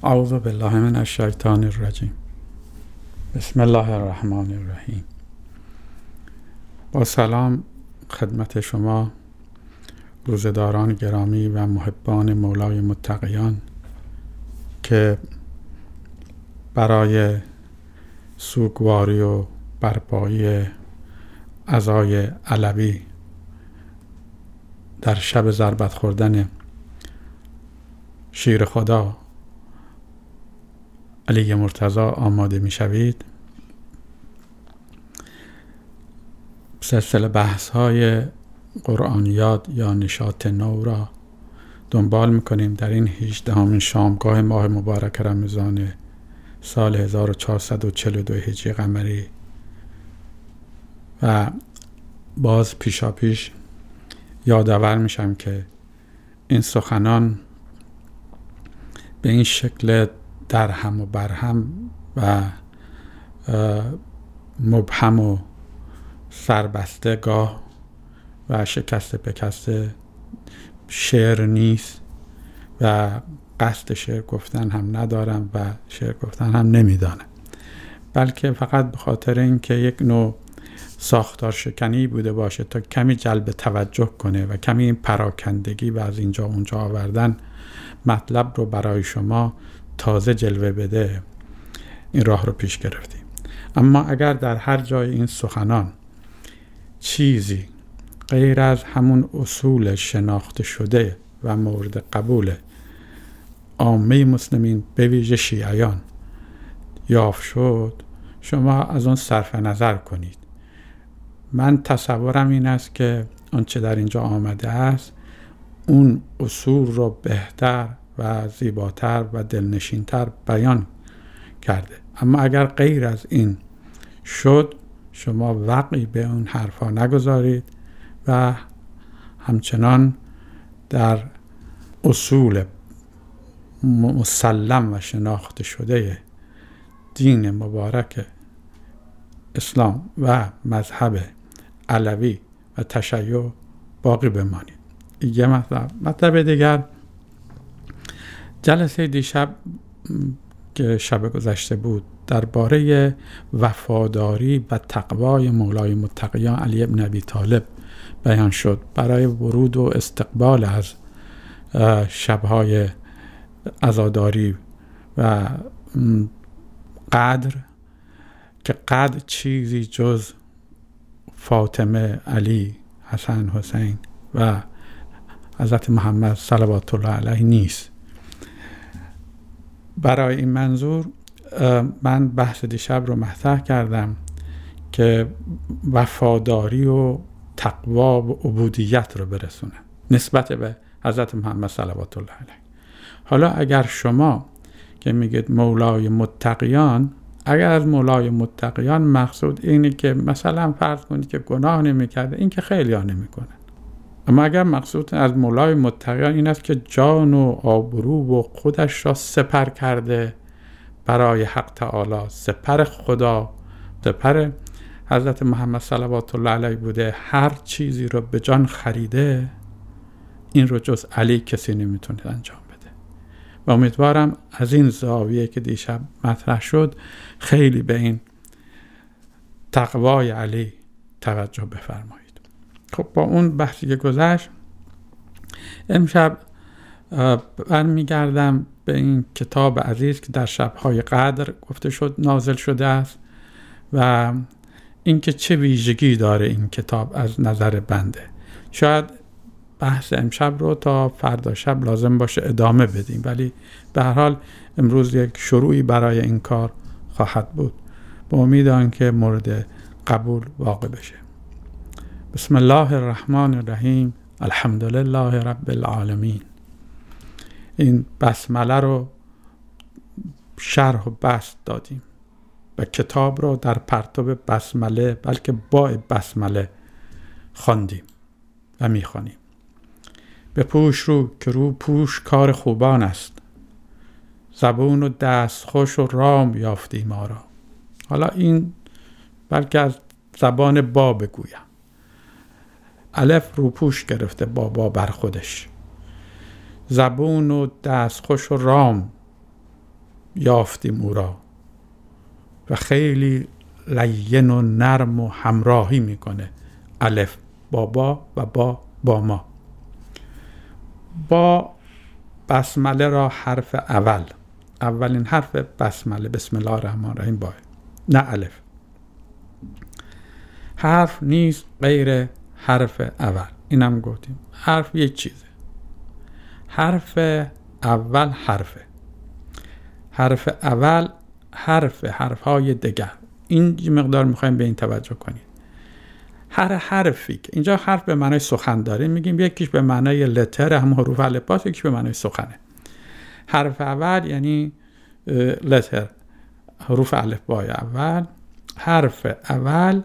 اعوذ بالله من الشیطان الرجیم. بسم الله الرحمن الرحیم. با سلام خدمت شما روزداران گرامی و محبان مولای متقیان که برای سوگواری و برپایی عزای علوی در شب ضربت خوردن شیر خدا علی مرتضی آماده می شوید. سلسله بحث های قرآنیات یا نشاط نو را دنبال می کنیم در این 18مین شامگاه ماه مبارک رمضان سال 1442 هجری قمری و باز پیشاپیش یادآور میشم که این سخنان به این شکل درهم و برهم و مبهم و سربسته گاه و شکسته پکسته شعر نیست و قصد شعر گفتن هم ندارم و شعر گفتن هم نمیدانم، بلکه فقط به خاطر اینکه یک نوع ساختار شکنی بوده باشه تا کمی جلب توجه کنه و کمی این پراکندگی و از اینجا اونجا آوردن مطلب رو برای شما تازه جلوه بده، این راه رو پیش گرفتیم. اما اگر در هر جای این سخنان چیزی غیر از همون اصول شناخته شده و مورد قبول عامه مسلمین به ویژه شیعیان یافت شد، شما از اون صرف نظر کنید. من تصورم این است که آنچه در اینجا آمده است اون اصول رو بهتر و زیباتر و دلنشینتر بیان کرده. اما اگر غیر از این شد، شما وقعی به اون حرفا نگذارید و همچنان در اصول مسلم و شناخته شده دین مبارک اسلام و مذهب علوی و تشیع باقی بمانید. یه مطلب دیگر، جلسه دیشب که شب گذشته بود درباره وفاداری و تقوای مولای متقیان علی ابن ابی طالب بیان شد برای ورود و استقبال از شبهای عزاداری و قدر، که قدر چیزی جز فاطمه، علی، حسن، حسین و حضرت محمد صلوات الله علیه نیست. برای این منظور من بحث دیشب رو مطرح کردم که وفاداری و تقوا و عبودیت رو برسونه نسبت به حضرت محمد صلوات الله علیه. حالا اگر شما که میگید مولای متقیان، اگر از مولای متقیان مقصود اینه که مثلا فرض کنید که گناه نمیکرده، این که خیلی ها نمیکنن، اما اگر مقصود از مولای متقیان این است که جان و آبرو و خودش را سپر کرده برای حق تعالی، سپر خدا، سپر حضرت محمد صلوات الله علیه بوده، هر چیزی رو به جان خریده، این رو جز علی کسی نمیتونه انجام بده. و امیدوارم از این زاویه که دیشب مطرح شد خیلی به این تقوای علی توجه بفرمایید. خب با اون بحثی که گذشت، امشب برمیگردم به این کتاب عزیز که در شبهای قدر گفته شد نازل شده است و اینکه چه ویژگی داره این کتاب از نظر بنده. شاید بحث امشب رو تا فردا شب لازم باشه ادامه بدیم، ولی به هر حال امروز یک شروعی برای این کار خواهد بود، با امید آنکه مورد قبول واقع بشه. بسم الله الرحمن الرحیم. الحمدلله رب العالمین. این بسمله رو شرح و بسط دادیم و کتاب رو در پرتاب بسمله، بلکه با بسمله خواندیم و میخوانیم. به پوش رو که رو پوش کار خوبان است، زبون و دست خوش و رام یافتی ما را. حالا این بلکه از زبان با بگویم، الف رو پوش گرفته با بر خودش، زبون و دستخوش و رام یافتیم او را و خیلی لین و نرم و همراهی میکنه. الف با با و با ما. با بسمله را حرف اولین حرف بسمله، بسم الله الرحمن الرحیم، با، نه الف. حرف نیست غیر حرف اول. اینم گفتیم حرف یک چیزه. حرف اول حرف اول حرفهای دیگر. این مقدار میخوایم به این توجه کنید. هر حرفی که اینجا حرف به معنای سخن داره، میگیم یکیش به معنای لتر، هم حروف الفبا، یکیش به معنای سخنه. حرف اول یعنی لتر، حروف الفبای اول. حرف اول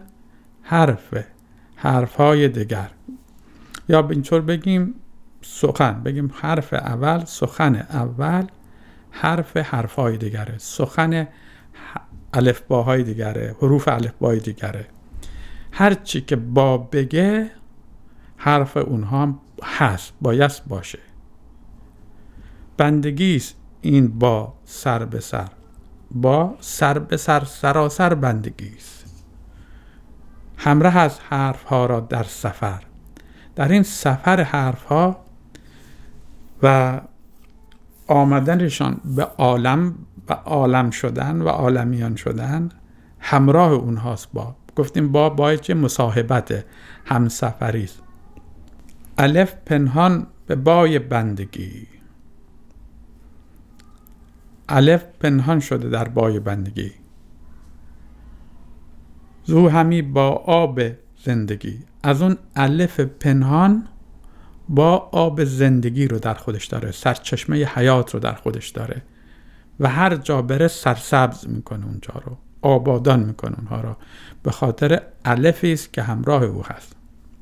حرفهای دیگر. یا اینطور بگیم سخن، بگیم حرف اول سخن اول، حرفهای دیگره، سخن الفباهای دیگره، حروف الفبای دیگره. هر چی که با بگه حرف اونها هست، باید باشه. بندگیست این با سر به سر، با سر به سر، سراسر بندگیست. همراه از حرف ها را در سفر، در این سفر حرف ها و آمدنشان به عالم و عالم شدن و عالمیان شدن، همراه اونهاست. با گفتیم با چه مصاحبت، همسفری است. الف پنهان به بای بندگی، الف پنهان شده در بای بندگی. زو همی با آب زندگی، از اون الف پنهان با آب زندگی رو در خودش داره، سرچشمه حیات رو در خودش داره و هر جا بره سرسبز میکنه اونجا رو، آبادان میکنه اونها رو، به خاطر الفی است که همراه او هست.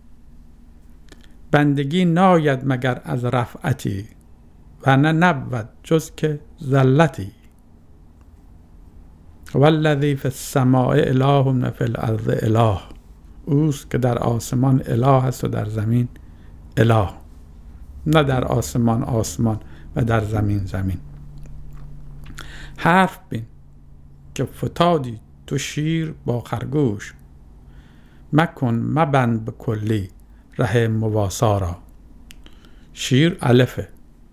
بندگی ناید مگر از رفعتی، و نه نبود جز که ذلتی. والذی فی السماء اله و فی الارض اله، اوست که در آسمان اله است و در زمین اله، نه در آسمان و در زمین. حرف بین که فتادی تو شیر با خرگوش، مکن مبند به کلی ره مواسا را. شیر الفه،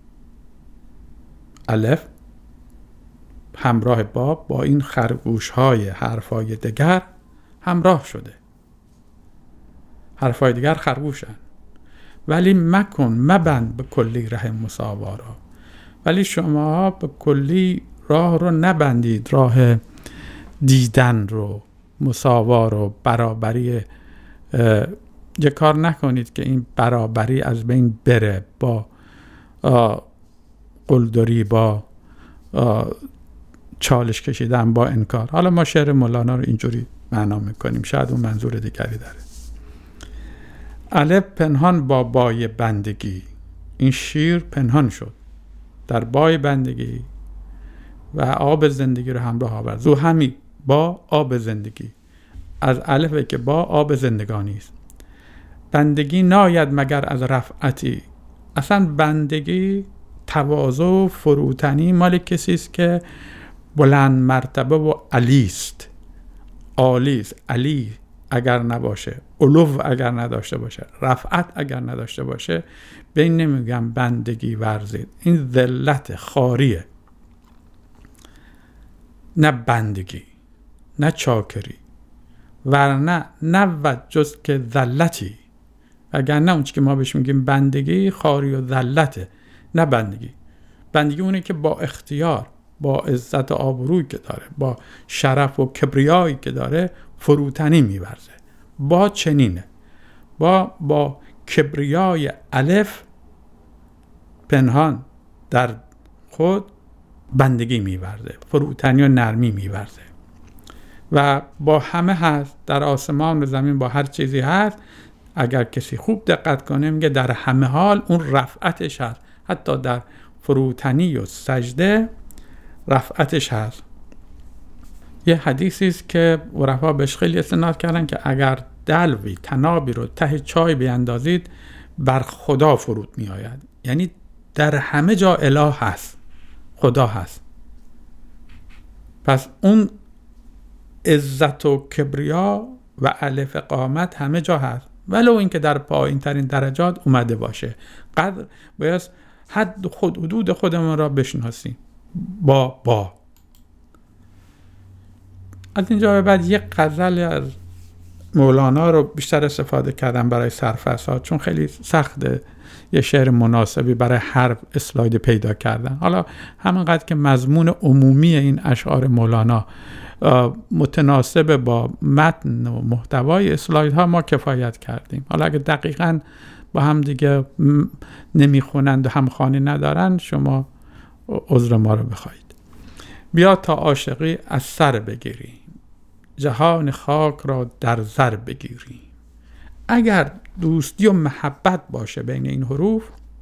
الف همراه با این خرگوش های حرفای دیگر همراه شده. حرفای دیگر خرگوشن، ولی مکن مبند به کلی ره مساوا را، ولی شما به کلی راه رو نبندید، راه دیدن رو، مساوا رو، برابری. یه کار نکنید که این برابری از بین بره با قلدری، با چالش کشیدن، با انکار. حالا ما شعر مولانا رو اینجوری معنا میکنیم، شاید اون منظور دیگری داره. الف پنهان با بای بندگی، این شیر پنهان شد در بای بندگی و آب زندگی رو همراه آورد. زو همی با آب زندگی، از الفه که با آب زندگانی است. بندگی ناید مگر از رفعتی، اصلا بندگی، تواضع و فروتنی مال کسی است که بلند مرتبه و علی است، عالی است. علی اگر نباشه، علو اگر نداشته باشه، رفعت اگر نداشته باشه، به این نمیگم بندگی ورزید. این ذلت خاریه، نه بندگی، نه چاکری. ورنه نبود جز که ذلتی، اگر نه اون چی که ما بهش میگیم بندگی، خاری و ذلته، نه بندگی. بندگی اونه که با اختیار، با عزت و آبرویی که داره، با شرف و کبریایی که داره، فروتنی میورزه. با چنینه، با کبریای الف پنهان در خود بندگی میورزه، فروتنی و نرمی میورزه و با همه هست، در آسمان و زمین با هر چیزی هست. اگر کسی خوب دقت کنه میگه در همه حال اون رفعتش هست، حتی در فروتنی و سجده رفعتش هست. یه حدیثی است که عرفا بهش خیلی استناد کردن که اگر دلوی، تنابی رو ته چای بیندازید بر خدا فرود می آید. یعنی در همه جا اله هست، خدا هست. پس اون عزت و کبریا و الف قامت همه جا هست، ولو اینکه در پایین ترین درجات اومده باشه. قدر باید حد حدود خودمون را بشناسیم. با از اینجا به بعد یک غزل از مولانا رو بیشتر استفاده کردم برای سرفصل، چون خیلی سخته یه شعر مناسبی برای هر اسلاید پیدا کردن. حالا همانقدر که مضمون عمومی این اشعار مولانا متناسب با متن و محتوای اسلایدها ما کفایت کردیم. حالا اگه دقیقاً با هم دیگه نمیخونند و همخوانی ندارن، شما عذر ما رو بخواید. بیا تا عاشقی از سر بگیریم، جهان خاک را در زر بگیریم. اگر دوستی و محبت باشه بین این حروف،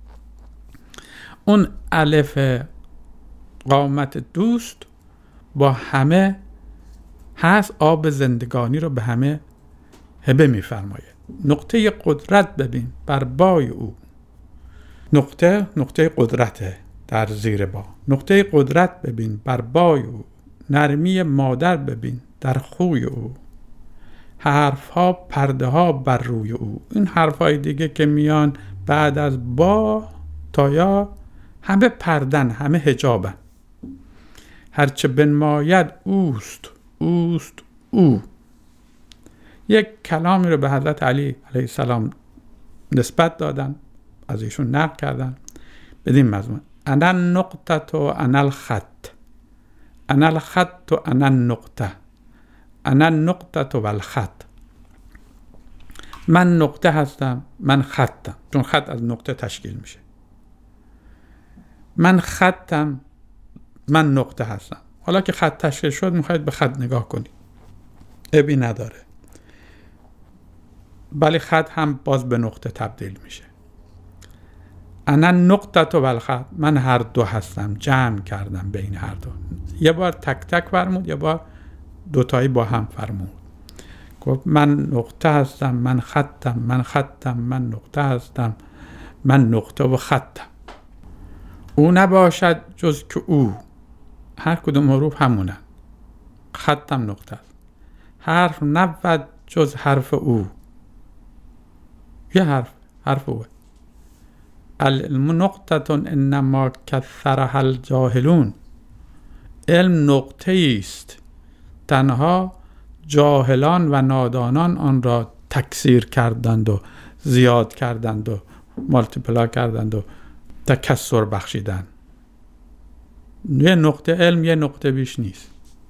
اون الف قامت دوست با همه هست، آب زندگانی رو به همه هبه می‌فرماید. نقطه قدرت ببین بر بای او، نقطه قدرته در زیر با، نقطه قدرت ببین بر بای او، نرمی مادر ببین در خوی او، حرف ها پرده ها بر روی او. این حرف های دیگه که میان بعد از با تا یا همه پردن، همه حجابن. هرچه بنماید اوست او. یک کلامی رو به حضرت علی علیه السلام نسبت دادن، از ایشون نقل کردن بدین مضمون: انا النقطه و انا الخط، انا الخط و انا النقطه، انا النقطه و الخط. من نقطه هستم، من خطم، چون خط از نقطه تشکیل میشه. من خطم، من نقطه هستم. حالا که خط تشکیل شد میخواید به خط نگاه کنید، عیبی نداره، ولی خط هم باز به نقطه تبدیل میشه. انا نقطه و الخط، من هر دو هستم، جمع کردم بین هر دو. یه بار تک تک فرمود، یه بار دوتایی با هم فرمود. گفت من نقطه هستم، من خطم، من خطم، من نقطه هستم، من نقطه و خطم. او نباشد جز که او، هر کدوم حروف همونن، خطم نقطه است. حرف نبود جز حرف او، یه حرف اوه. العلم نقطه انما کثرها الجاهلون، علم نقطه است، تنها جاهلان و نادانان آن را تکثیر کردند و زیاد کردند و مالتیپلا کردند و تکثر بخشیدند. یه نقطه علم یه نقطه بیش نیست.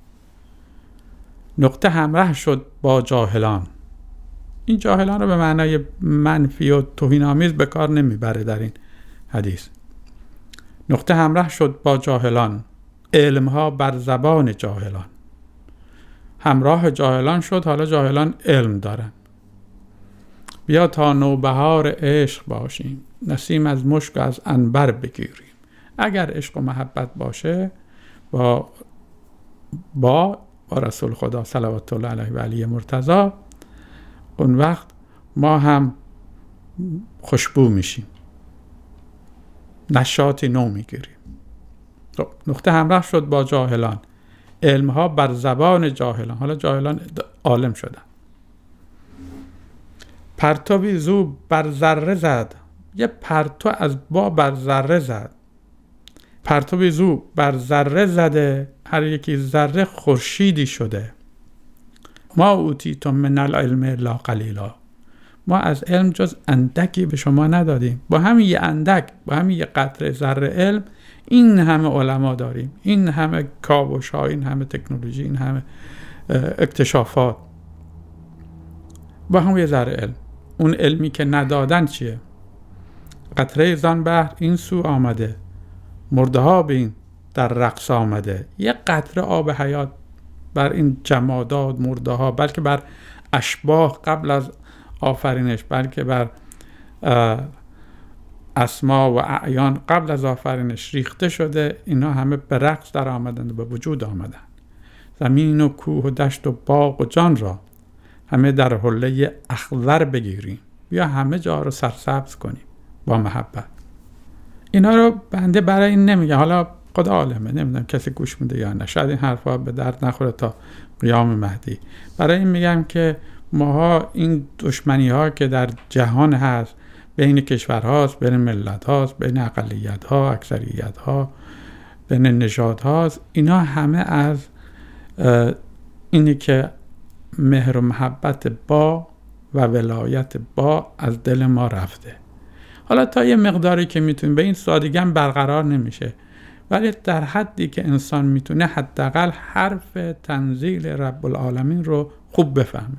نقطه همراه شد با جاهلان. این جاهلان رو به معنای منفی و توهین‌آمیز به کار نمیبره در این حدیث. نقطه همراه شد با جاهلان، علمها بر زبان جاهلان. همراه جاهلان شد، حالا جاهلان علم دارن. بیا تا نوبهار عشق باشیم، نسیم از مشک و از عنبر بگیریم. اگر عشق و محبت باشه با رسول خدا صلوات الله علیه و علی مرتضی، اون وقت ما هم خوشبو میشیم، نشاطی نو میگیریم. نقطه همراه شد با جاهلان، علمها بر زبان جاهلان. حالا جاهلان عالم شدن. پرتوی زو بر ذره زد، یه پرتو از با بر ذره زد. پرتوی زو بر ذره زده، هر یکی ذره خورشیدی شده. ما اوتیتم من العلم الا قلیلا، ما از علم جز اندکی به شما ندادیم. با همین یه اندک، با همین یه قطره ذره علم، این همه علما داریم، این همه کاوش‌ها، این همه تکنولوژی، این همه اکتشافات، با همین یه ذره علم. اون علمی که ندادن چیه؟ قطره زان بحر این سو آمده، مرده ها بین در رقص آمده. یه قطره آب حیات بر این جمادات، مرده ها، بلکه بر اشباح قبل از آفرینش، بلکه بر اسما و اعیان قبل از آفرینش ریخته شده. اینا همه به رقص در آمدند و به وجود آمدند. زمین و کوه و دشت و باغ و جان را همه در حله اخضر بگیریم. بیا همه جا رو سرسبز کنیم با محبت. اینا رو بنده برای این نمیگه. حالا خدا عالمه، نمیدونم کسی گوش میده یا نه. شاید این حرفا به درد نخوره تا قیام مهدی. برای این میگم که ماها این دشمنی ها که در جهان هست، بین کشورهاست، بین ملت هاست، بین اقلیت ها، اکثریت ها، بین نژاد هاست، اینا همه از اینی که مهر و محبت با و ولایت با از دل ما رفته. حالا تا یه مقداری که میتونیم، به این سادگی هم برقرار نمیشه، ولی در حدی که انسان میتونه حداقل حرف تنزیل رب العالمین رو خوب بفهمه.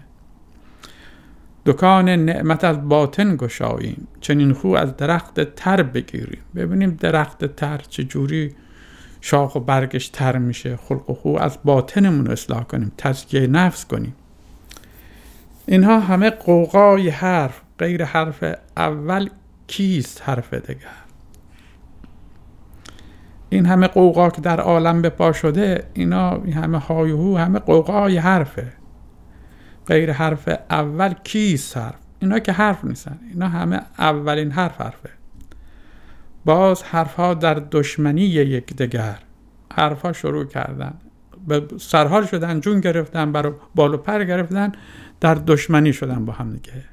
دکان نعمت از باطن گشاییم، چنین خو از درخت تر بگیریم. ببینیم درخت تر چجوری شاخ و برگش تر میشه. خلق و خو از باطنمون اصلاح کنیم، تزکیه نفس کنیم. اینها همه قوقای حرف، غیر حرف اول کیست حرف دگر. این همه قوقا که در عالم به پا شده، اینا این همه های و هو، همه قوقای حرفه. غیر حرف اول کیست حرف. اینا که حرف نیستن، اینا همه اولین حرفه. باز حرفها در دشمنی یکدیگر. حرفها شروع کردن، به سرحال شدن، جون گرفتن، برای بال و پر گرفتن، در دشمنی شدن با هم دیگه.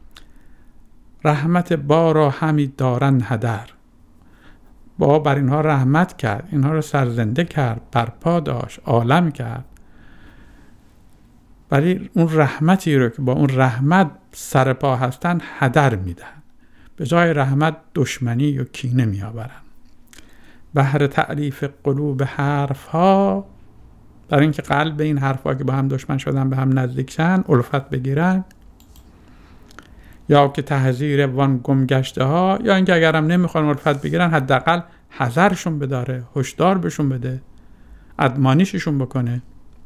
رحمت با را همی دارن هدر. با بر اینها رحمت کرد، اینها رو سرزنده کرد، برپا داشت، عالم کرد. ولی اون رحمتی رو که با اون رحمت سرپا هستن هدر میدن. به جای رحمت دشمنی و کینه می آورن. بهر تعریف قلوب حرف ها، برای اینکه قلب این حرف ها که با هم دشمن شدن به هم نزدیک شن، الفت بگیرن، یا که تحذیر وان گمگشته ها، یا اینکه اگرم نمیخوان الفت بگیرن حداقل حذرشون بداره، هشدار بهشون بده، ادمانیششون بکنه.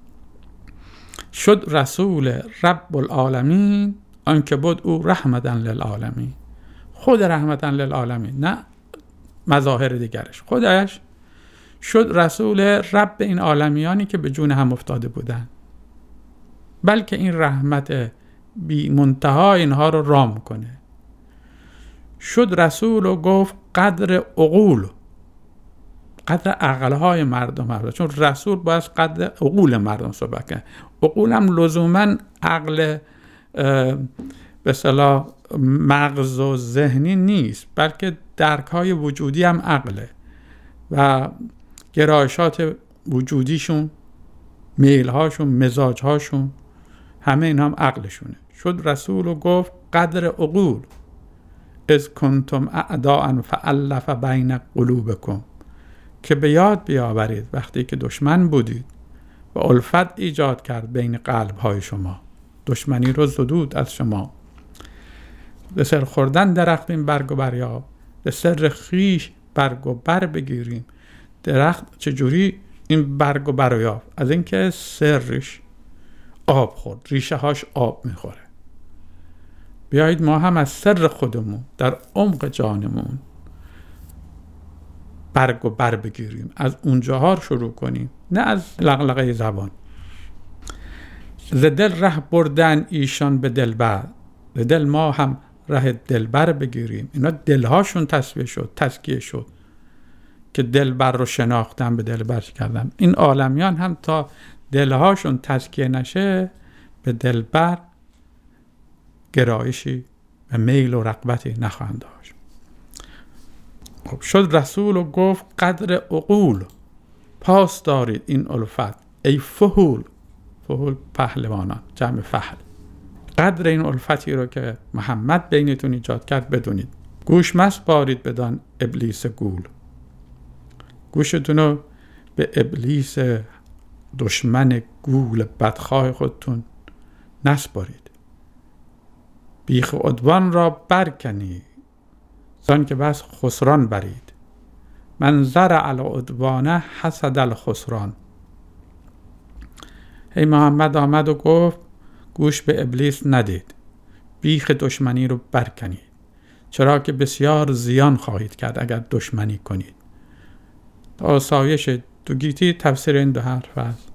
شد رسول رب العالمین، آنکه بود او رحمتاً للعالمین. خود رحمتاً للعالمین، نه مظاهر دیگرش. خودش شد رسول رب این عالمیانی که به جون هم افتاده بودن، بلکه این رحمت بی منتها اینها رو رام کنه. شد رسول و گفت قدر عقول، قدر عقلهای مردم، چون رسول باید قدر عقول مردم صحبت کنه. عقول هم لزوما عقل به اصطلاح مغز و ذهنی نیست، بلکه درک‌های وجودی هم عقله و گرایشات وجودیشون، میل‌هاشون، مزاج‌هاشون، همه اینا هم عقلشونه. شد رسول و گفت قدر عقول، اذ کنتم اعداء فالف بین قلوبکم، که به یاد بیاورید وقتی که دشمن بودید و الفت ایجاد کرد بین قلب‌های شما، دشمنی رو زدود از شما. به سر خوردن درختیم برگ و بریاب، به سر خیش برگ و بر بگیریم. درخت چجوری این برگ و بر یافت؟ از اینکه سرش آب خورد، ریشه هاش آب میخوره. بیایید ما هم از سر خودمون در عمق جانمون برگ و بر بگیریم، از اونجاها شروع کنیم، نه از لغلقه زبان. ز دل ره بردن ایشان به دلبر، ز دل ما هم ره دلبر بگیریم. اینا دلهاشون تصفیه شد، تزکیه شد که دلبر رو شناختن، به دلبر کردن. این عالمیان هم تا دلهاشون تزکیه نشه به دلبر گرایشی و میل و رغبتی نخواهند داشت. خب شد رسول و گفت قدر عقول، پاس دارید این الفت ای فحول. فحول پهلوانان، جمع فحل. قدر این الفتی رو که محمد بینتون ایجاد کرد بدونید. گوش مسپارید بدان ابلیس گول، گوشتون رو به ابلیس دشمن گول بدخواه خودتون نسپارید. بیخ عدوان را برکنید، زان که بس خسران برید. منظر علی عدوانه حسد الخسران. هی محمد آمد و گفت گوش به ابلیس ندید، بیخ دشمنی رو برکنید، چرا که بسیار زیان خواهید کرد اگر دشمنی کنید. آسایش دو گیتی تفسیر این دو حرف است.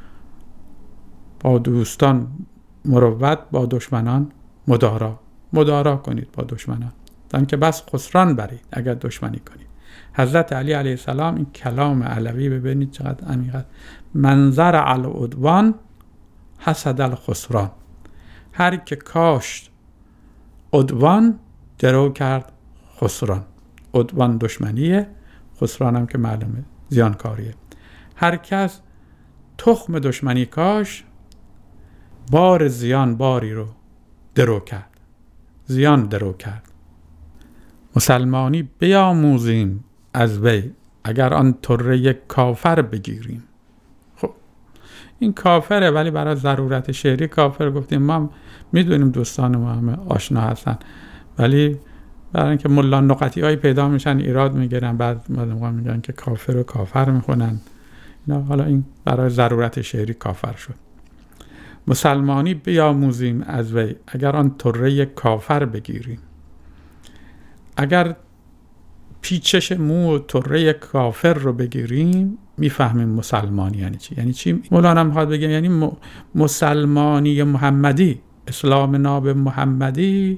با دوستان مروت، با دشمنان مدارا کنید با دشمنان، زان که بس خسران برید اگر دشمنی کنید. حضرت علی علیه السلام این کلام علوی ببینید چقدر عمیق است. من زرع العدوان حصد الخسران. هر که کاشت عدوان درو کرد خسران. عدوان دشمنیه، خسران هم که معلومه زیانکاریه. هر کس تخم دشمنی کاش، بار زیان باری رو درو کرد، زیان درو کرد. مسلمانی بیاموزیم از وی، اگر آن طره کافر بگیریم. خب این کافره، ولی برای ضرورت شعری کافر گفتیم. ما میدونیم دوستان ما همه آشنا هستن، ولی برای اینکه ملا نقطی هایی پیدا میشن ایراد میگیرن، بعد ما میگن که کافر و کافر میخونن. حالا این برای ضرورت شعری کافر شد. مسلمانی بیاموزیم از وی، اگر آن طره کافر بگیریم. اگر پیچش مو و طره کافر رو بگیریم میفهمیم مسلمانی یعنی چی. یعنی چی؟ مولانا میخواد بگه یعنی مسلمانی محمدی، اسلام ناب محمدی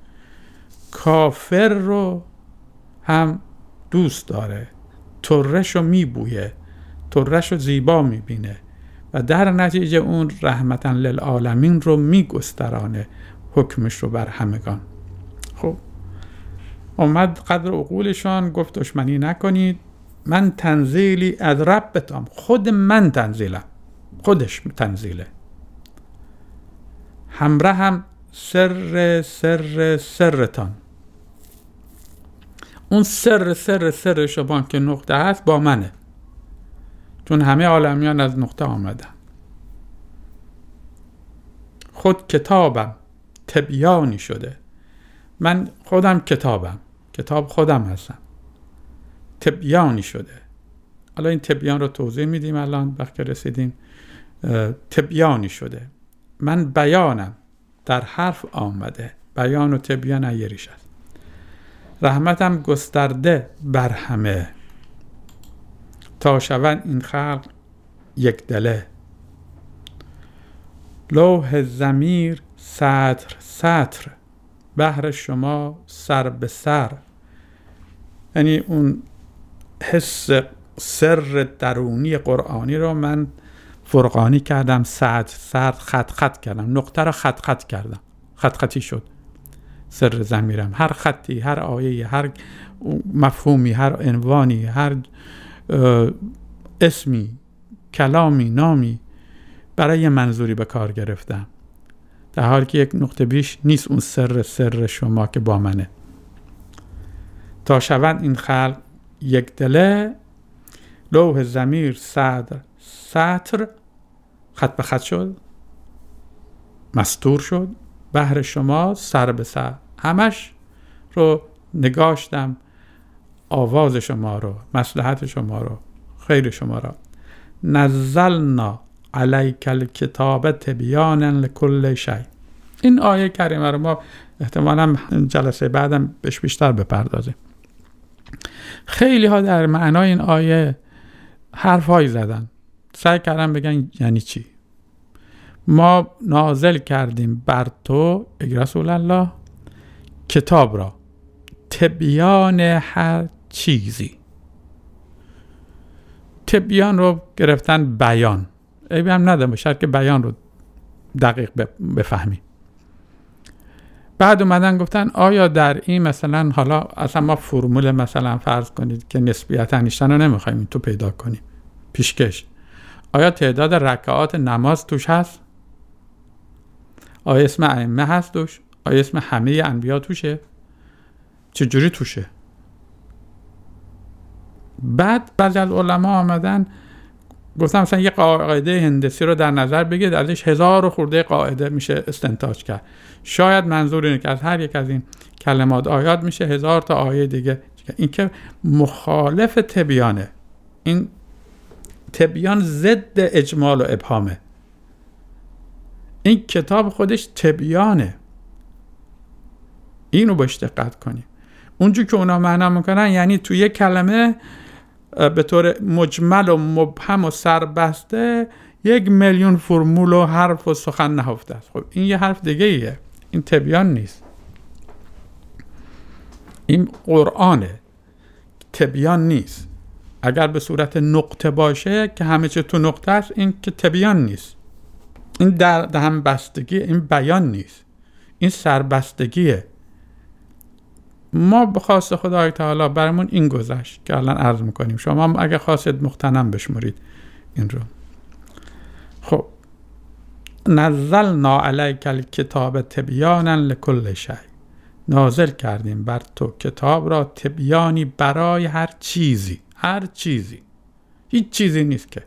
کافر رو هم دوست داره، طره‌ش رو میبویه، طره‌ش رو زیبا میبینه و در نتیجه اون رحمتاً للعالمین رو میگسترانه، حکمش رو بر همگان. خب اومد قدر عقولشان گفت دشمنی نکنید، من تنزیلی از ربتم. خود من تنزیلم، خودش تنزیله. همراه هم سرتان. اون سر شما که نقطه هست با منه، چون همه عالمیان از نقطه آمدن. خود کتابم تبیانی شده. من خودم کتابم، کتاب خودم هستم، تبیانی شده. حالا این تبیان رو توضیح میدیم الان وقتی رسیدیم. تبیانی شده، من بیانم در حرف آمده. بیان و تبیان ایریش است. رحمتم گسترده بر همه، تا شوند این خلق یک دله. لوح ضمیر سطر، بحر شما سر به سر. یعنی اون حس سر درونی قرآنی رو من فرقانی کردم، سطر خط کردم، نقطه رو خط کردم، خطی شد سر ضمیرم. هر خطی، هر آیه، هر مفهومی، هر عنوانی، هر اسمی، کلامی، نامی برای منظوری به کار گرفتم، در حالی که یک نقطه بیش نیست اون سر شما که با منه. تا شوند این خلق یک دله. لوح ضمیر سطر خط به خط شد، مستور شد. بحر شما سر به سر، همش رو نگاشتم، آواز شما رو، مصلحت شما رو، خیر شما رو. نزلنا علیک الکتاب تبیانا لکل شیء. این آیه کریمه رو ما احتمالاً جلسه بعدم بهش بیشتر بپردازیم. خیلی ها در معنای این آیه حرفایی زدن، سعی کردن بگن یعنی چی. ما نازل کردیم بر تو ای رسول الله کتاب را، تبیان هر چیزی. تبیان رو گرفتن بیان، عیبی هم نداره، شاید که بیان رو دقیق بفهمی. بعد اومدن گفتن آیا در این مثلا، حالا اصلا ما فرمول مثلا فرض کنید که نسبیت انیشتن رو نمیخوایم تو پیدا کنیم، پیشکش، آیا تعداد رکعات نماز توش هست؟ آیا اسم ائمه هست توش؟ آیا اسم همه انبیا توشه؟ چجوری توشه؟ بعد بعضی از علما آمدن گفتم مثلا یه قاعده هندسی رو در نظر بگیرید، ازش 1000 خورده قاعده میشه استنتاج کرد. شاید منظور اینه که از هر یک از این کلمات آیات میشه 1000 تا آیه دیگه. این که مخالف تبیانه. این تبیان ضد اجمال و ابهامه. این کتاب خودش تبیانه. اینو باش دقت کنیم. اونجور که اونا معنا میکنن یعنی توی یک کلمه به طور مجمل و مبهم و سربسته 1,000,000 فرمول و حرف و سخن نهفته است. خب این یه حرف دیگه ایه، این تبیان نیست، این قرآنه. تبیان نیست. اگر به صورت نقطه باشه که همه چه تو نقطه است، این که تبیان نیست. این در هم بستگی، این بیان نیست، این سربستگیه. ما به خواست خدای تعالی برامون این گذشت که الان عرض میکنیم، شما هم اگه خواستید مغتنم بشمرید این رو. خب نزلنا علیک الکتاب تبیانا لکل شیء، نازل کردیم بر تو کتاب را تبیانی برای هر چیزی. هر چیزی، هیچ چیزی نیست که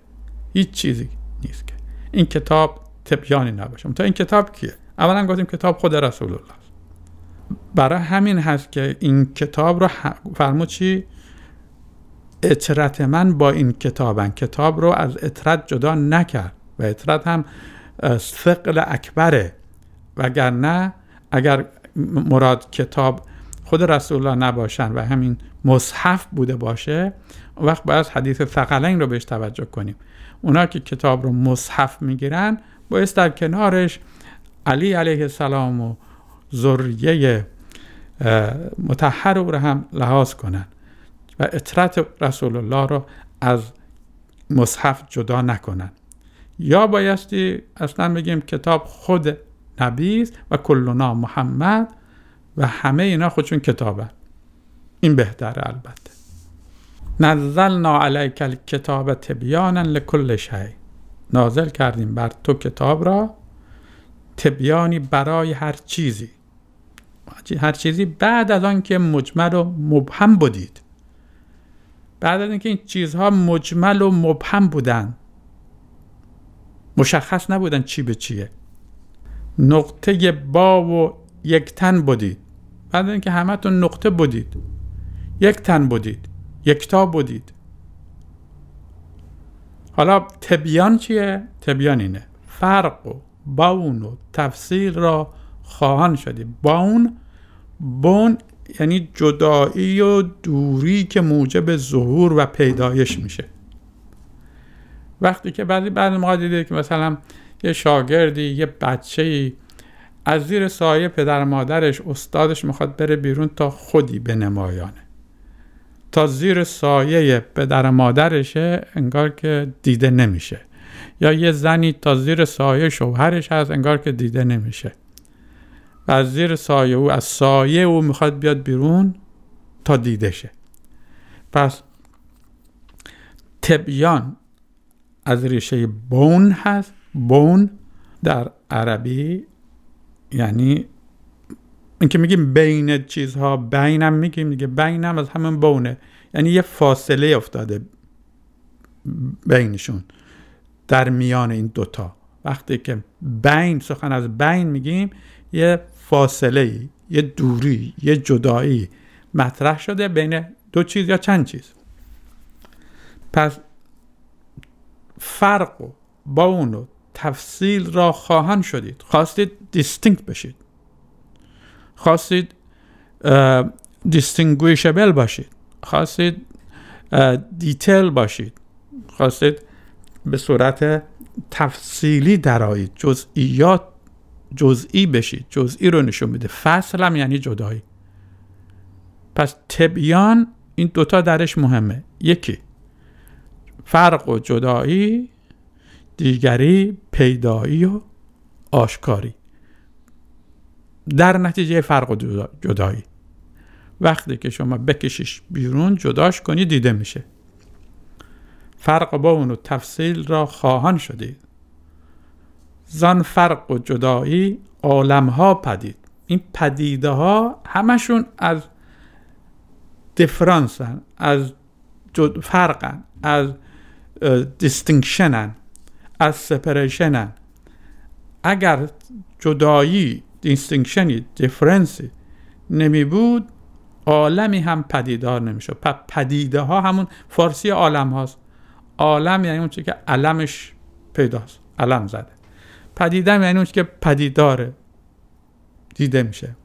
این کتاب تبیانی نباشه. تا این کتاب کیه؟ اولا گفتیم کتاب خود رسول الله است. برای همین هست که این کتاب رو فرمود چی؟ اطرت من با این کتاب رو از اطرت جدا نکرد و اطرت هم ثقل اکبره، وگرنه اگر مراد کتاب خود رسول الله نباشن و همین مصحف بوده باشه، اون وقت باید حدیث ثقلین رو بهش توجه کنیم. اونا که کتاب رو مصحف میگیرن باید در کنارش علی علیه السلام و ذریه مطهر او رو هم لحاظ کنن و اطرت رسول الله رو از مصحف جدا نکنن. یا بایستی اصلا بگیم کتاب خود نبی است و کلنا محمد و همه اینا خودشون کتابه. این بهتره. البته نزلنا علیک الکتاب تبیانا لکل شیء، نازل کردیم بر تو کتاب را تبیانی برای هر چیزی. هر چیزی بعد از آن که مجمل و مبهم بودید، بعد از اینکه این چیزها مجمل و مبهم بودن، مشخص نبودن چی به چیه، نقطه با و یک تن بودید. بعد از اینکه همتون نقطه بودید، یک تن بودید، یکتا بودید. حالا تبیان چیه؟ تبیان اینه فرق و بون و تفصیل را خواهان شدی. بون یعنی جدایی و دوری که موجب ظهور و پیدایش میشه. وقتی که بعضی موقع دیده که مثلا یه شاگردی، یه بچه‌ای از زیر سایه پدر مادرش، استادش میخواد بره بیرون تا خودی بنمایانه، تا زیر سایه پدر مادرشه انگار که دیده نمیشه. یا یه زنی تا زیر سایه شوهرش هست انگار که دیده نمیشه و از زیر سایه او، از سایه او میخواد بیاد بیرون تا دیده شه. پس تبیان از ریشه بون هست. بون در عربی یعنی این که میگیم بین چیزها، بینم میگیم دیگه، بینم از همون بونه، یعنی یه فاصله افتاده بینشون، در میان این دوتا. وقتی که بین، سخن از بین میگیم، یه فاصله، یه دوری، یه جدایی مطرح شده بین دو چیز یا چند چیز. پس فرق و بون و تفصیل را خواهان شدید. خواستید دیستینکت بشید، خواستید دیستینگویشبل باشید، خواستید دیتیل باشید، خواستید به صورت تفصیلی درآیید، جزئیات جزئی بشید. جزئی رو نشون میده. فصل هم یعنی جدایی. پس تبیان این دوتا درش مهمه. یکی فرق و جدایی، دیگری پیدایی و آشکاری. در نتیجه فرق و جدایی وقتی که شما بکشیش بیرون، جداش کنی، دیده میشه. فرق با اون و تفصیل را خواهان شدید. زان فرق و جدایی عالمها پدید. این پدیده ها همشون از دیفرانسن، از فرقن، از دیستینکشنن، از سپریشنن. اگر جدایی، دیستینکشنی، دیفرنسی نمی بود، عالمی هم پدیدار نمیشه. پدیده ها همون فارسی عالم هاست. عالم یعنی اون چیزی که علمش پیداست، علم زده. پدیده یعنی اون چیزی که پدیداره، دیده میشه.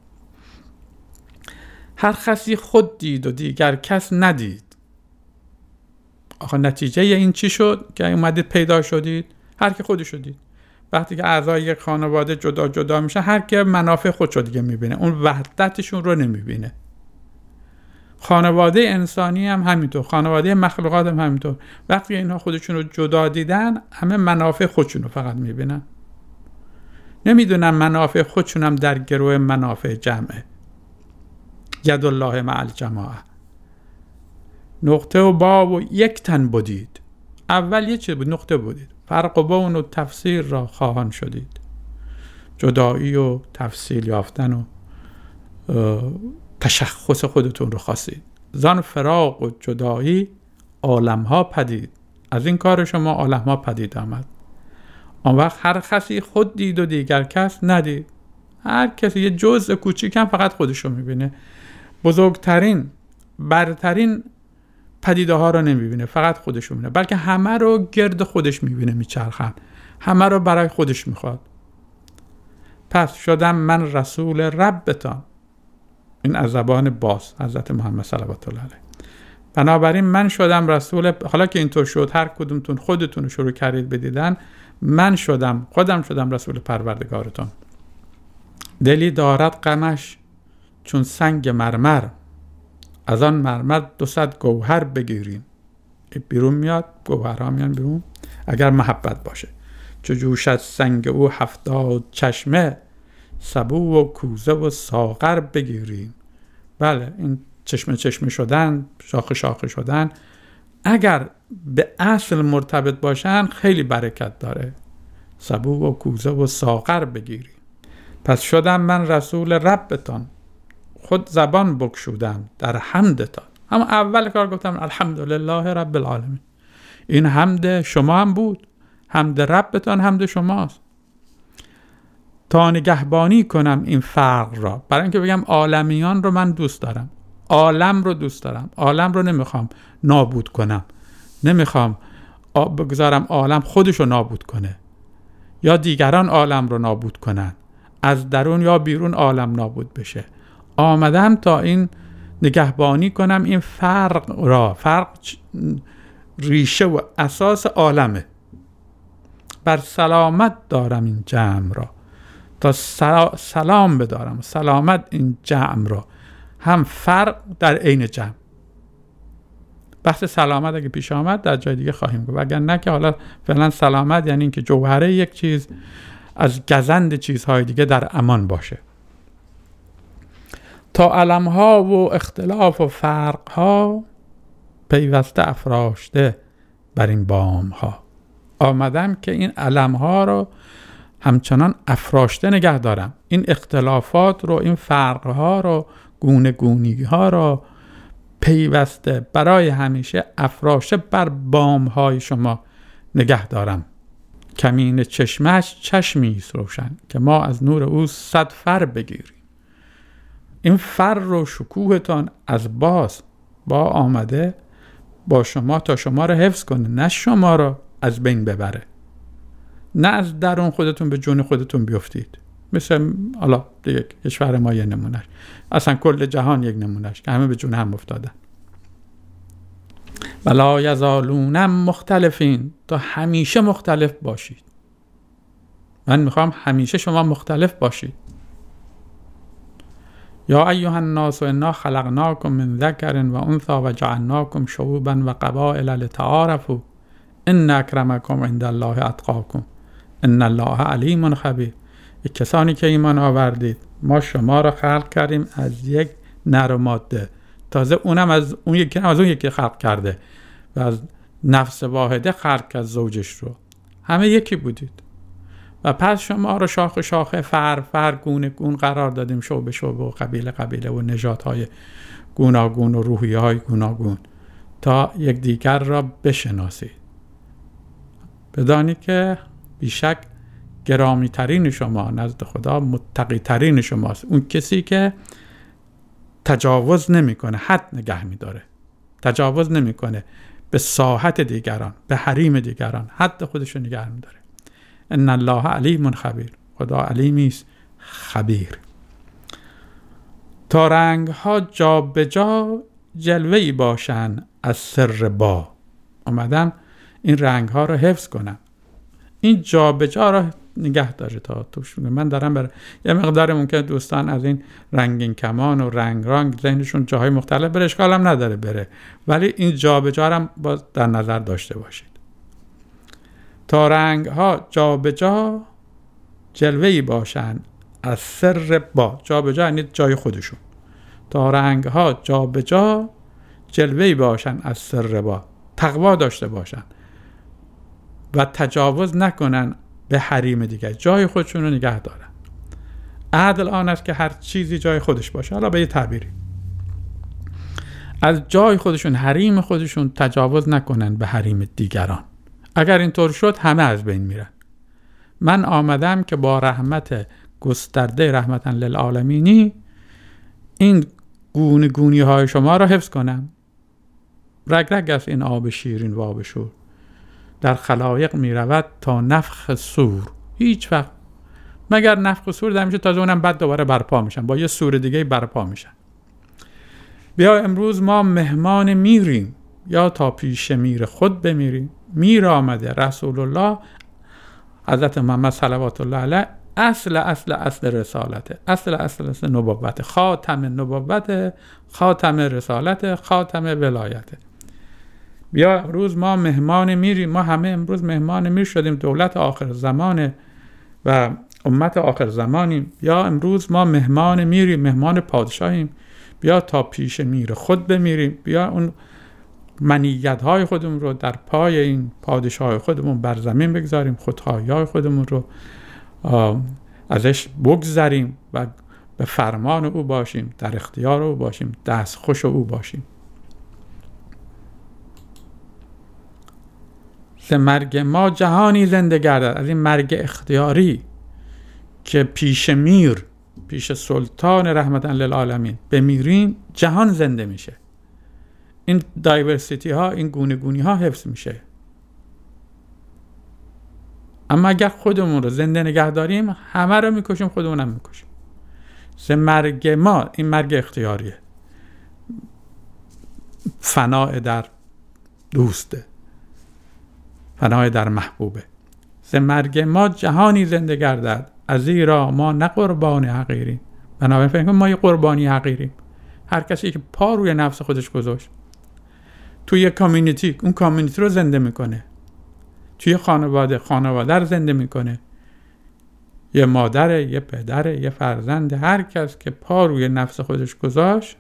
هر کسی خود دید و دیگر کس ندید. آخه نتیجه این چی شد که اومدید پیدا شدید؟ هر کی خودشو دید. وقتی که اعضای یک خانواده جدا جدا میشن، هر کی منافع خودشو دیگه میبینه، اون وحدتشون رو نمیبینه. خانواده انسانی هم همینطور، خانواده مخلوقات هم همینطور. وقتی اینها خودشون رو جدا دیدن، همه منافع خودشون رو فقط میبینن، نمیدونن منافع خودشون هم در گروه منافع جمعه. ید الله مع الجماعه. نقطه و با و یک تن بودید. اول یه چیز بود، نقطه بودید. فرق و بون و تفسیر را خواهان شدید. جدایی و تفصیل یافتن و تشخص خودتون رو خواستید. زان فراق و جدایی عالمها پدید. از این کار شما عالمها پدید آمد. آن وقت هر کسی خود دید و دیگر کس ندید. هر کسی یه جزء کوچیکم فقط خودش رو میبینه. بزرگترین، برترین پدیده ها رو نمیبینه، فقط خودش رو میبینه، بلکه همه رو گرد خودش میبینه میچرخن، همه رو برای خودش میخواد. پس شدم من رسول ربتان. این از زبان باز حضرت محمد صلوات الله علیه. بنابراین من شدم رسول، حالا که اینطور شد هر کدومتون خودتون رو شروع کردید بدیدن، من خودم شدم رسول پروردگارتون. دلی دارد غمش چون سنگ مرمر، از آن مرمر 200 گوهر بگیریم. بیرون میاد، گوهرها میان بیرون اگر محبت باشه. چو جوشد سنگ او 70 چشمه، سبو و کوزه و ساغر بگیریم. بله، این چشمه شدن، شاخه شدن اگر به اصل مرتبط باشن خیلی برکت داره. سبو و کوزه و ساغر بگیریم. پس شدم من رسول ربتان، خود زبان بگشودم در حمدتان. اما اول کار گفتم الحمدلله رب العالمین. این حمد شما هم بود، حمد ربتان حمد شماست. تا نگهبانی کنم این فرق را، برای اینکه بگم عالمیان رو من دوست دارم، عالم رو دوست دارم، عالم رو نمیخوام نابود کنم، نمیخوام بگذارم عالم خودش رو نابود کنه یا دیگران عالم رو نابود کنن، از درون یا بیرون عالم نابود بشه. آمدم تا این نگهبانی کنم این فرق را. فرق ریشه و اساس عالمه. بر سلامت دارم این جمع را، تا سلام بدارم، سلامت این جمع را. هم فرق در عین جمع. بحث سلامت اگه پیش آمد در جای دیگه خواهیم گفت، اگر نه که حالا فعلا سلامت یعنی اینکه جوهره یک چیز از گزند چیزهای دیگه در امان باشه. تا علمها و اختلاف و فرقها، پیوسته افراشته بر این بامها. آمدم که این علمها رو همچنان افراشته نگه دارم، این اختلافات رو، این فرقها رو، گونه گونیها رو پیوسته برای همیشه افراشته بر بامهای شما نگه دارم. کمین چشمش چشمیست روشن، که ما از نور او 100 فر بگیریم. این فر و شکوهتان از باز با آمده با شما تا شما رو حفظ کنه، نه شما رو از بین ببره، نه از درون خودتون به جون خودتون بیفتید. مثل حالا یک کشور ما یه نمونهش، اصلا کل جهان یک نمونهش که همه به جون هم افتادن. ولا یزالون مختلفین، تا همیشه مختلف باشید. من میخوام همیشه شما مختلف باشید. یا ایها الناس انا خلقناکم من ذکر و انثی و جعلناکم شعوبا و قبائل لتعارفوا ان اکرمکم عند الله اتقاکم ان الله علیم خبیر. کسانی که ایمان آوردید، ما شما را خلق کردیم از یک نر و ماده، تازه اونم از اون یکی خلق کرده و از نفس واحده خلق کرد زوجش رو. همه یکی بودید و پس شما رو شاخه شاخه، فر گونه گون قرار دادیم، شعبه شعبه و قبیله و نژادهای گوناگون و روحیه‌های گوناگون، تا یک دیگر را بشناسید. بدانید که بیشک گرامی ترین شما نزد خدا متقی ترین شماست. اون کسی که تجاوز نمیکنه، حد نگه میداره، تجاوز نمیکنه به ساحت دیگران، به حریم دیگران، حد خودش رو نگه میداره. ان الله علیم خبیر. خدا علیمی است، خبیر. تا رنگ ها جا به جا جلوه‌ای باشن از سر با. آمدم این رنگ ها رو حفظ کنم. این جا به جا را نگه داره تا توش. من دارم یه مقدار ممکن دوستان از این رنگین کمان و رنگ ذهنشون جاهای مختلف بره، اشکال هم نداره بره، ولی این جا به جا هم باز در نظر داشته باشید. تا رنگ ها جا به جا جلوه‌ای باشن از سر با. جا به جا یعنی جای خودشون. تا رنگ ها جا به جا جلوه‌ای باشن از سر با. تقوا داشته باشن و تجاوز نکنن به حریم دیگه، جای خودشون رو نگه دارن. عدل آن است که هر چیزی جای خودش باشه. حالا به یه تعبیری از جای خودشون، حریم خودشون تجاوز نکنن به حریم دیگران. اگر اینطور شد همه از بین میرن. من آمدم که با رحمت گسترده رحمتاً للعالمینی این گونی های شما را حفظ کنم. رگ از این آب شیرین و آب شور در خلایق می رود تا نفخ صور. هیچ وقت مگر نفخ صور در میشه، تازه اونم بعد دوباره برپا میشن، با یه صور دیگه برپا میشن. بیا امروز ما مهمان میریم، یا تا پیش میر خود بمیریم. میر آمده رسول الله حضرت محمد صلوات الله علیه، اصل رسالته، اصل نبوت، خاتم نبوت، خاتم رسالت، خاتم ولایته. بیا امروز ما مهمان میریم. ما همه امروز مهمان میر شدیم، دولت آخر زمان و امت آخر زمانیم. بیا امروز ما مهمان میریم، مهمان پادشاهیم. بیا تا پیش میر خود بمیریم. بیا اون منیت های خودمون رو در پای این پادشاه خودمون بر زمین بگذاریم، خودخواهی خودمون رو ازش بگذریم و به فرمان او باشیم، در اختیار او باشیم، دستخوش او باشیم. ز مرگ ما جهانی زنده گردد. از این مرگ اختیاری که پیش میر، پیش سلطان رحمتاً للعالمین بمیریم، جهان زنده میشه. این دایورسیتی ها، این گونی ها حفظ میشه. اما اگر خودمون رو زنده نگه داریم، همه رو میکشیم، خودمون هم میکشیم. ز مرگ ما، این مرگ اختیاریه، فناء در دوسته، فناء در محبوبه. ز مرگ ما جهانی زنده گردد، ازیرا ما نه قربان حقیریم. بنابراین فکر کنم ما یه قربانی حقیریم. هر کسی که پا روی نفس خودش گذاشت توی یه کامیونیتی، اون کامیونیتی رو زنده میکنه. توی خانواده رو زنده میکنه. یه مادره، یه پدره، یه فرزند، هر کس که پا روی نفس خودش گذاشت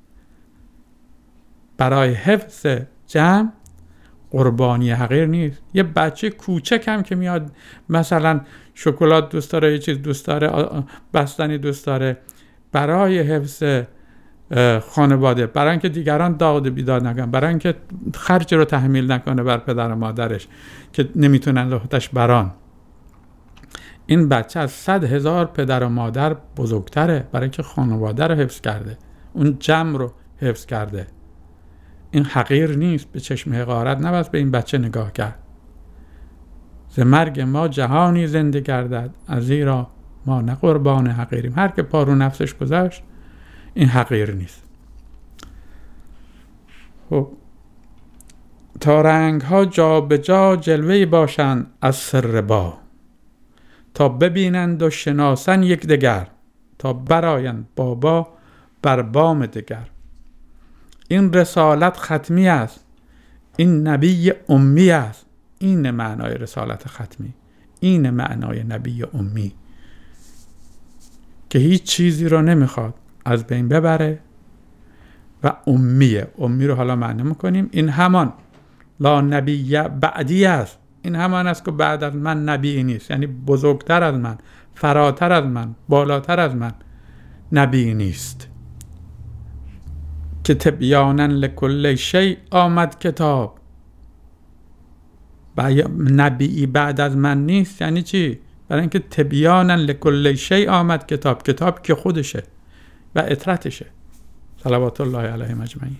برای حفظ جمع، قربانی حقیر نیست. یه بچه کوچک هم که میاد مثلا شکلات دوست داره، یه چیز دوست داره، بستنی دوست داره، برای حفظ خانواده، برای اینکه دیگران داد بیداد نکنن، برای اینکه خرج رو تحمیل نکنه بر پدر و مادرش که نمیتونن لحتش بران، این بچه از 100,000 پدر و مادر بزرگتره، برای اینکه خانواده رو حفظ کرده، اون جمع رو حفظ کرده. این حقیر نیست. به چشم حقارت نباید به این بچه نگاه کرد. ز مرگ ما جهانی زنده گردد، ازیرا ما نه قربان حقیریم. هر که پا رو نفسش گذاشت، این حقیر نیست. خب تا رنگ ها جا به جا جلوه‌ای باشند از سر با، تا ببینند و شناسن یک دگر، تا برآیند بابا بر بام دگر. این رسالت ختمی است، این نبی امی است. این معنای رسالت ختمی، این معنای نبی امی که هیچ چیزی رو نمیخواد از بین ببره و امیه. امی رو حالا معنی میکنیم. این همان لا نبی بعدی است. این همان است که بعد از من نبی نیست، یعنی بزرگتر از من، فراتر از من، بالاتر از من نبی نیست. که تبیانا لکل شیء آمد کتاب. نبی بعد از من نیست یعنی چی؟ برای اینکه تبیانا لکل شیء آمد کتاب. کتاب که خودشه و اطرتشه صلوات الله علیهم اجمعین.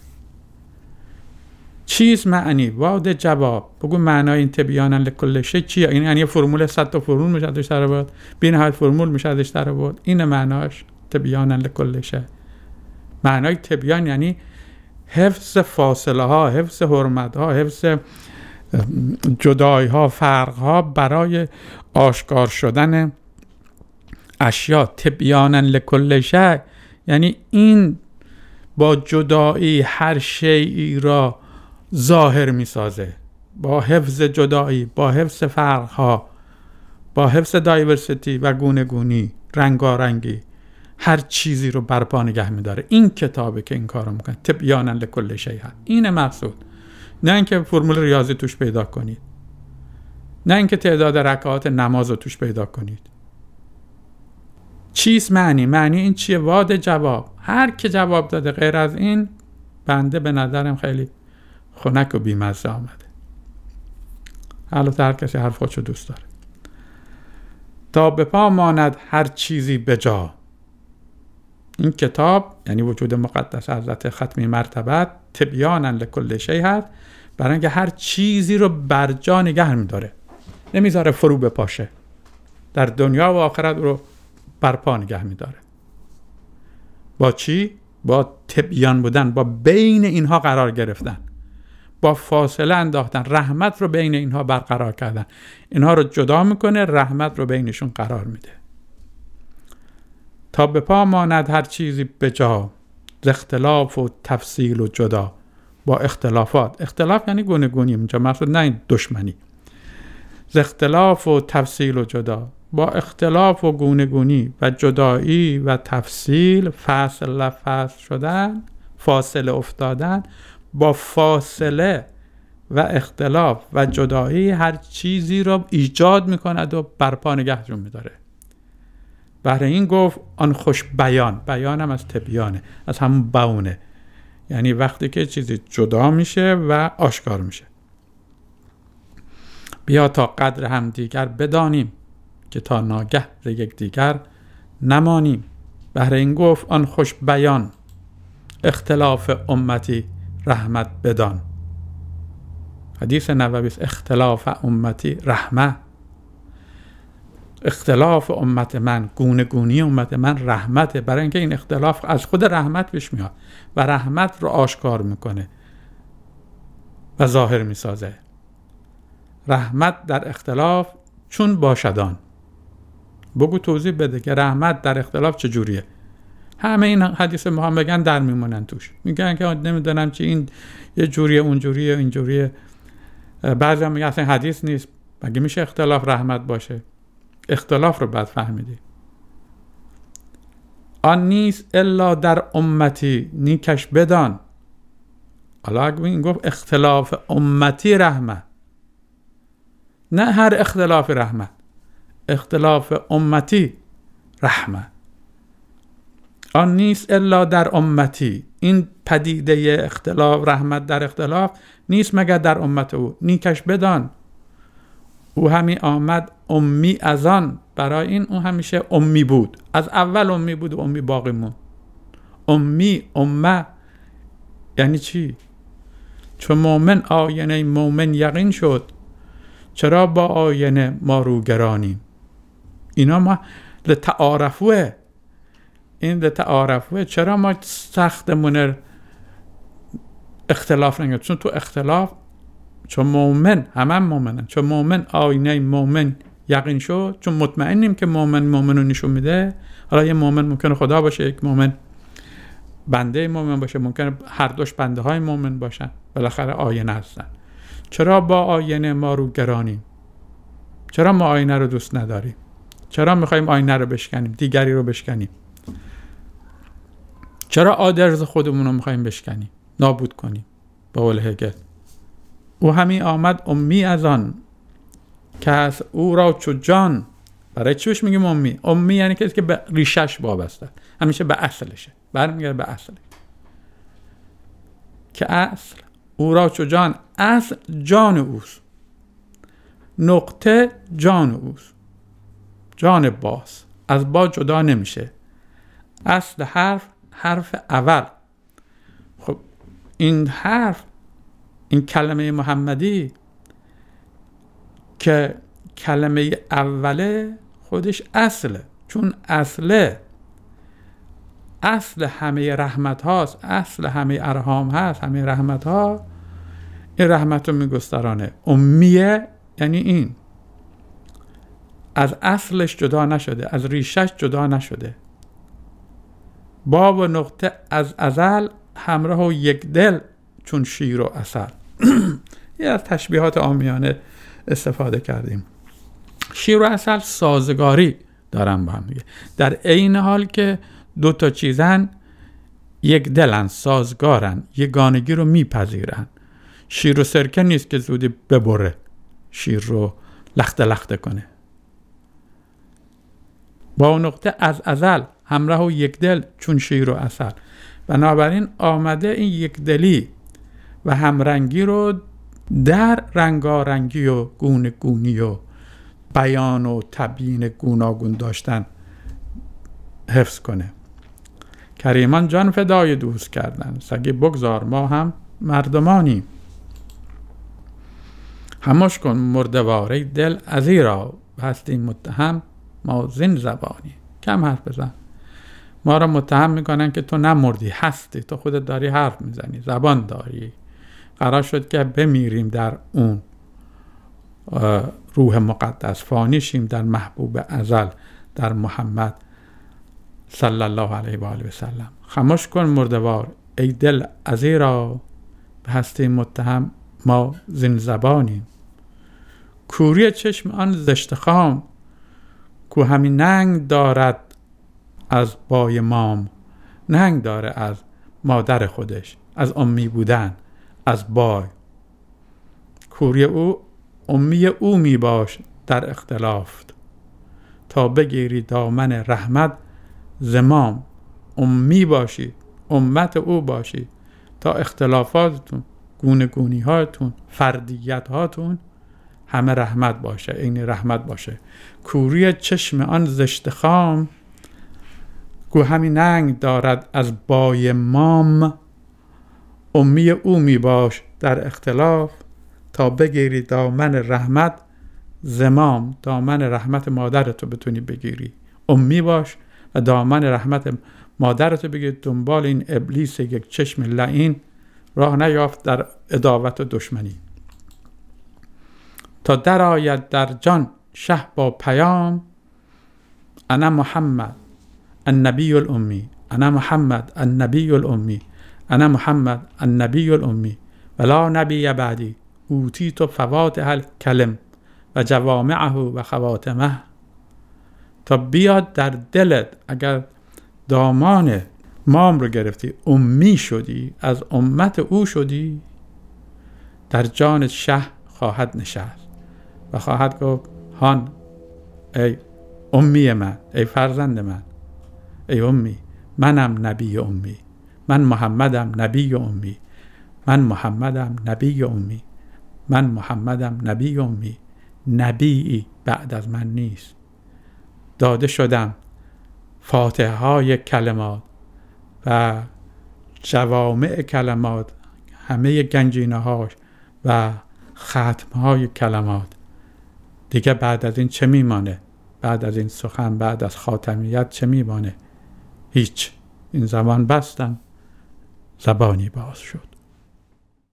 چیز معنی؟ واد جواب. بگو معنای این تبیانا لکل شیء چیه؟ این یعنی فرمول 100 تا فرمول میشه ازش در آورد، بی نهایت فرمول میشه ازش در آورد. این معناش تبیانا لکل شیء. معنای تبیان یعنی حفظ فاصله ها، حفظ حرمت ها، حفظ جدایی ها، فرق ها برای آشکار شدن اشیا. تبیانا لکل شیء، یعنی این با جدایی هر شیئی را ظاهر می سازه، با حفظ جدایی، با حفظ فرق ها، با حفظ دایورسیتی و گونه گونی، رنگارنگی، هر چیزی رو برپا نگه می داره. این کتابه که این کارو میکنه. تبیانا لکل شیء، اینه مقصود. نه اینکه فرمول ریاضی توش پیدا کنید، نه اینکه تعداد رکعات نماز رو توش پیدا کنید. چیست معنی این چیه؟ واد جواب. هر که جواب داده غیر از این، بنده به نظرم خیلی خنک و بیمزه آمده. البته هر کسی حرف خودشو دوست داره. تا به پا ماند هر چیزی به جا. این کتاب یعنی وجود مقدس حضرت ختمی مرتبت تبیانا لکل شیء هست، برای اینکه هر چیزی رو بر جا نگه می‌داره، نمیذاره فرو بپاشه، در دنیا و آخرت رو برپا نگه می‌داره. با چی؟ با تبیان بودن، با بین اینها قرار گرفتن، با فاصله انداختن، رحمت رو بین اینها برقرار کردن. اینها رو جدا میکنه، رحمت رو بینشون قرار میده. تا به پا ماند هر چیزی به جا، ز اختلاف و تفصیل و جدا. با اختلافات، اختلاف یعنی گونه گونی، اینجا مقصود نه این دشمنی. ز اختلاف و تفصیل و جدا، با اختلاف و گونه گونی و جدایی و تفصیل، فصل شدن، فاصله افتادن، با فاصله و اختلاف و جدایی هر چیزی را ایجاد میکند و برپا نگهشون میداره. برای این گفت آن خوش بیان. بیان هم از تبیانه، از همون بونه، یعنی وقتی که چیزی جدا میشه و آشکار میشه. بیا تا قدر هم دیگر بدانیم، که تا ناگه ز یک دیگر نمانیم. برای این گفت آن خوش بیان، اختلاف امتی رحمت بدان. حدیث نبوی است، اختلاف امتی رحمه. اختلاف امت من، گونه گونی امت من رحمته، برای اینکه این اختلاف از خود رحمت پیش میاد و رحمت رو آشکار میکنه و ظاهر میسازه. رحمت در اختلاف چون باشدان. بگو توضیح بده که رحمت در اختلاف چجوریه. همه این حدیث ما هم بگن در میمونن توش، میگن که نمیدونم چی، این یه جوریه، اون جوریه، این جوریه. بعضی هم میگن اصلا حدیث نیست، مگه میشه اختلاف رحمت باشه؟ اختلاف رو بد فهمیدی. آن نیست الا در امتی نیکش بدان. حالا اگه این گفت اختلاف امتی رحمت، نه هر اختلاف رحمت، اختلاف امتی رحمت. آن نیست الا در امتی، این پدیده اختلاف، رحمت در اختلاف نیست مگر در امت او. نیکش بدان، او همی آمد امی از آن. برای این او همیشه امی بود، از اول امی بود و امی باقی مون. امی، امه یعنی چی؟ چون مومن آینه مومن یقین شد، چرا با آینه ما رو گرانیم؟ اینا ما لتعارفوه، این لتعارفوه. چرا ما سختمون اختلاف نگه؟ چون تو اختلاف، چون مومن، همه مومنن، چون مومن آینه مومن یقین شد، چون مطمئنیم که مومن رو نشون میده. حالا یه مومن ممکنه خدا باشه، یک مومن بنده مومن باشه، ممکنه هر دوش بنده های مومن باشن، بالاخره آینه هستن. چرا با آینه ما رو گرانیم؟ چرا ما آینه رو دوست نداریم؟ چرا میخوایم آینه رو بشکنیم، دیگری رو بشکنیم؟ چرا آدرز خودمون رو میخوایم بشکنیم، نابود کنیم؟ به قول هگل، او همی آمد امی از آن، که از او را چو جان. برای چیش میگیم امی؟ امی یعنی کسی که به ریشش وابسته، همیشه به اصلشه، برمیگرده به اصلش. که اصل او را چو جان، اصل جان اوست، نقطه جان اوست، جان باز، از با جدا نمیشه. اصل حرف اول. خب این حرف، این کلمه محمدی که کلمه اوله، خودش اصله، چون اصله، اصل همه رحمت هاست، اصل همه ارحام هست، همه رحمت ها. این رحمت رو میگسترانه. امیه یعنی این از اصلش جدا نشده، از ریشش جدا نشده. با و نقطه از ازل همراه و یک دل چون شیر و عسل. یه از تشبیهات عامیانه استفاده کردیم. شیر و عسل سازگاری دارن با هم دیگه، در عین حال که دو تا چیزن یک دلن، سازگارن، یگانگی رو میپذیرن. شیر و سرکه نیست که زودی ببره، شیر رو لخته لخته کنه. با نقطه از ازل همراه و یک دل چون شیر و عسل. بنابراین آمده این یک دلی و همرنگی رو در رنگارنگی و گونه گونی و بیان و تبیین گوناگون داشتن حفظ کنه. کریمان جان فدای دوست کردن، سگی بگذار ما هم مردمانی. خموش کن مردواره دل ازیرا، هستی متهم ما زین زبانی. کم حرف بزن، ما را متهم میکنن که تو نمردی، هستی، تو خودت داری حرف میزنی، زبان داری. قرار شد که بمیریم در اون روح مقدس، فانی شیم در محبوب ازل، در محمد صلی الله علیه و آله و سلم. خموش کن مردوار ای دل ازیرا، به هستی متهم ما زین زبانیم. کوری چشم آن زشت خام، کو همین ننگ دارد از بای مام. ننگ داره از مادر خودش، از امی بودن، از بای. کوری او امی او می باش در اختلاف، تا بگیری دامن رحمت زمام. امی باشید، امت او باشید، تا اختلافاتتون، گونه گونی هاتون، فردیت هاتون همه رحمت باشه، این رحمت باشه. کوری چشم آن زشت خام، کو همین ننگ دارد از بای مام. امی او می باش در اختلاف، تا بگیری دامن رحمت زمام. دامن رحمت مادرتو بتونی بگیری، امی باش و دامن رحمت مادرتو بگیر. دنبال این ابلیس یک چشم لعین راه نیافت در عداوت و دشمنی. تا در آید در جان شه با پیام، انا محمد النبی الامی. انا محمد النبی الامی. انا محمد النبی الامی ولا نبی بعدی. اوتیت فواتح الکلم و جوامعه و خواتمه. تا بیاد در دلت، اگر دامان مام رو گرفتی، امی شدی، از امت او شدی، در جان شه خواهد نشست و خواهد گفت هان ای امی من، ای فرزند من، ای امی، منم نبی امی، من محمدم نبی امی، من محمدم نبی امی، من محمدم نبی امی. نبی بعد از من نیست. داده شدم فاتحه های کلمات و جوامع کلمات، همه گنجینه هاش و ختم های کلمات. دیگه بعد از این چه میمانه؟ بعد از این سخن، بعد از خاتمیت چه میمانه؟ هیچ. این زبان بستم، زبانی باز شد.